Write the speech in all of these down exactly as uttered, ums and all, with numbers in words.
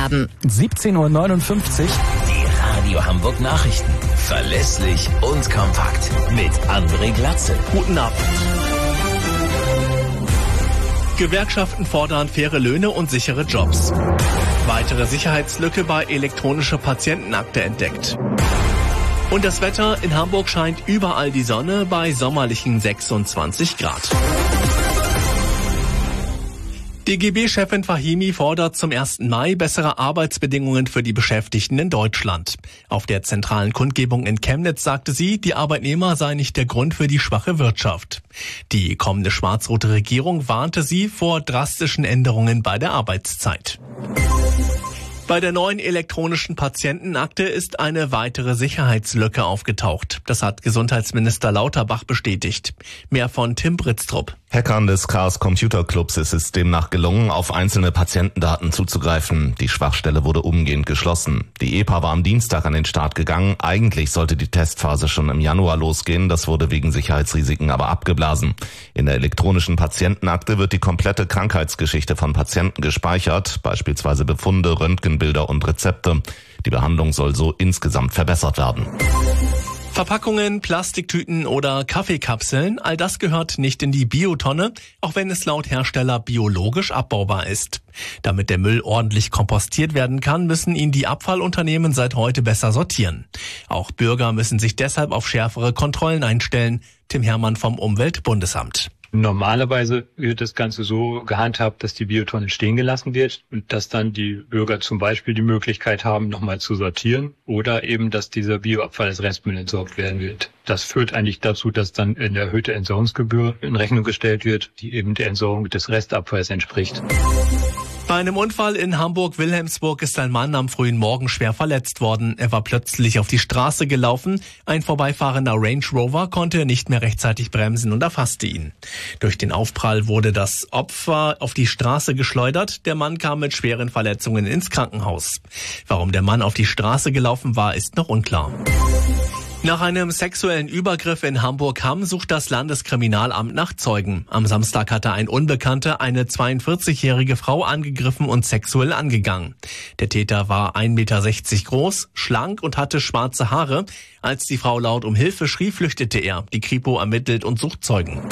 haben. siebzehn Uhr neunundfünfzig. Die Radio Hamburg Nachrichten. Verlässlich und kompakt. Mit André Glatze. Guten Abend. Gewerkschaften fordern faire Löhne und sichere Jobs. Weitere Sicherheitslücke bei elektronischer Patientenakte entdeckt. Und das Wetter: in Hamburg scheint überall die Sonne bei sommerlichen sechsundzwanzig Grad. D G B-Chefin Fahimi fordert zum ersten Mai bessere Arbeitsbedingungen für die Beschäftigten in Deutschland. Auf der zentralen Kundgebung in Chemnitz sagte sie, die Arbeitnehmer seien nicht der Grund für die schwache Wirtschaft. Die kommende schwarz-rote Regierung warnte sie vor drastischen Änderungen bei der Arbeitszeit. Bei der neuen elektronischen Patientenakte ist eine weitere Sicherheitslücke aufgetaucht. Das hat Gesundheitsminister Lauterbach bestätigt. Mehr von Tim Britztrup. Hackern des Chaos Computer Clubs ist es demnach gelungen, auf einzelne Patientendaten zuzugreifen. Die Schwachstelle wurde umgehend geschlossen. Die E P A war am Dienstag an den Start gegangen. Eigentlich sollte die Testphase schon im Januar losgehen. Das wurde wegen Sicherheitsrisiken aber abgeblasen. In der elektronischen Patientenakte wird die komplette Krankheitsgeschichte von Patienten gespeichert, beispielsweise Befunde, Röntgenbilder und Rezepte. Die Behandlung soll so insgesamt verbessert werden. Verpackungen, Plastiktüten oder Kaffeekapseln, all das gehört nicht in die Biotonne, auch wenn es laut Hersteller biologisch abbaubar ist. Damit der Müll ordentlich kompostiert werden kann, müssen ihn die Abfallunternehmen seit heute besser sortieren. Auch Bürger müssen sich deshalb auf schärfere Kontrollen einstellen. Tim Herrmann vom Umweltbundesamt. Normalerweise wird das Ganze so gehandhabt, dass die Biotonne stehen gelassen wird und dass dann die Bürger zum Beispiel die Möglichkeit haben, nochmal zu sortieren oder eben, dass dieser Bioabfall als Restmüll entsorgt werden wird. Das führt eigentlich dazu, dass dann eine erhöhte Entsorgungsgebühr in Rechnung gestellt wird, die eben der Entsorgung des Restabfalls entspricht. Bei einem Unfall in Hamburg-Wilhelmsburg ist ein Mann am frühen Morgen schwer verletzt worden. Er war plötzlich auf die Straße gelaufen. Ein vorbeifahrender Range Rover konnte nicht mehr rechtzeitig bremsen und erfasste ihn. Durch den Aufprall wurde das Opfer auf die Straße geschleudert. Der Mann kam mit schweren Verletzungen ins Krankenhaus. Warum der Mann auf die Straße gelaufen war, ist noch unklar. Nach einem sexuellen Übergriff in Hamburg-Hamm sucht das Landeskriminalamt nach Zeugen. Am Samstag hatte ein Unbekannter eine zweiundvierzigjährige Frau angegriffen und sexuell angegangen. Der Täter war ein Meter sechzig groß, schlank und hatte schwarze Haare. Als die Frau laut um Hilfe schrie, flüchtete er. Die Kripo ermittelt und sucht Zeugen.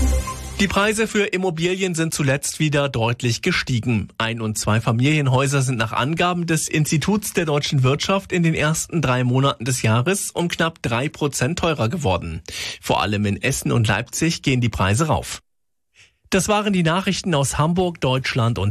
Die Preise für Immobilien sind zuletzt wieder deutlich gestiegen. Ein- und Zweifamilienhäuser sind nach Angaben des Instituts der deutschen Wirtschaft in den ersten drei Monaten des Jahres um knapp drei Prozent teurer geworden. Vor allem in Essen und Leipzig gehen die Preise rauf. Das waren die Nachrichten aus Hamburg, Deutschland und